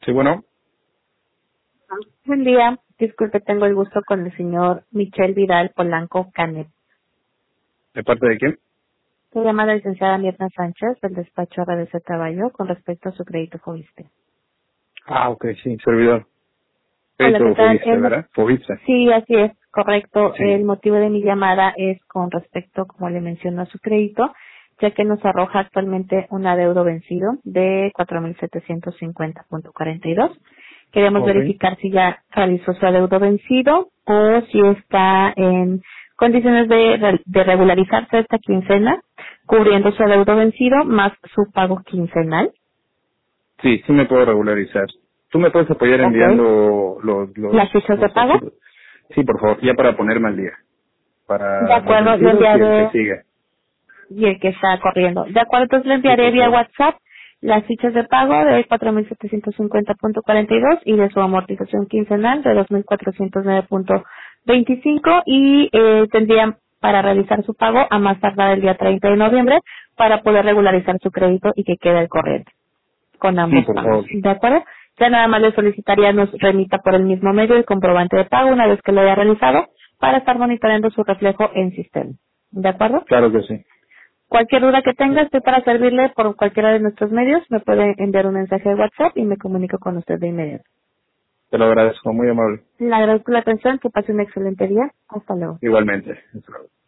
Sí, bueno. Buen día. Disculpe, tengo el gusto con el señor Michel Vidal Polanco Canet. ¿De parte de quién? Se llama la licenciada Mirna Sánchez del despacho RDC Caballo con respecto a su crédito Fobiste. Ah, ok, sí, servidor. Hola, ¿qué Crédito tal? Fobiste, ¿verdad? Fobiste. Sí, así es, correcto. Sí. El motivo de mi llamada es con respecto, como le mencionó, a su crédito, ya que nos arroja actualmente un adeudo vencido de 4,750.42. Queremos Ok. verificar si ya realizó su adeudo vencido o si está en condiciones de regularizarse esta quincena, cubriendo su adeudo vencido más su pago quincenal. Sí, sí me puedo regularizar. ¿Tú me puedes apoyar Ok. enviando Las fichas de los pago. archivos? Sí, por favor, ya para ponerme al día. De Para los acuerdo, le vencidos y el que enviaré sigue. y el que está corriendo. De acuerdo, entonces le Sí, enviaré por vía favor. WhatsApp las fichas de pago de 4,750.42 y de su amortización quincenal de 2,409.25 y tendrían para realizar su pago a más tardar el día 30 de noviembre para poder regularizar su crédito y que quede al corriente con Sí, ambos por pagos. favor. ¿De acuerdo? Ya nada más le solicitaría nos remita por el mismo medio el comprobante de pago una vez que lo haya realizado para estar monitoreando su reflejo en sistema. ¿De acuerdo? Claro que sí. Cualquier duda que tenga, estoy para servirle por cualquiera de nuestros medios. Me puede enviar un mensaje de WhatsApp y me comunico con usted de inmediato. Te lo agradezco, muy amable. Le agradezco la atención, que pase un excelente día. Hasta luego. Igualmente. Hasta luego.